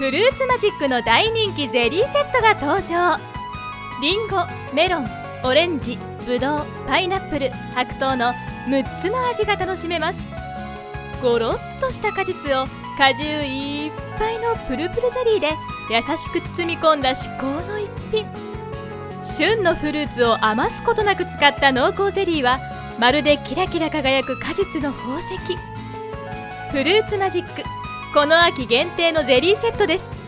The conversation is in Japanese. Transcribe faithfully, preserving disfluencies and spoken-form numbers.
フルーツマジックの大人気ゼリーセットが登場。リンゴ、メロン、オレンジ、ブドウ、パイナップル、白桃のむっつの味が楽しめます。ゴロッとした果実を果汁いっぱいのプルプルゼリーで優しく包み込んだ至高の一品。旬のフルーツを余すことなく使った濃厚ゼリーはまるでキラキラ輝く果実の宝石。フルーツマジック、この秋限定のゼリーセットです。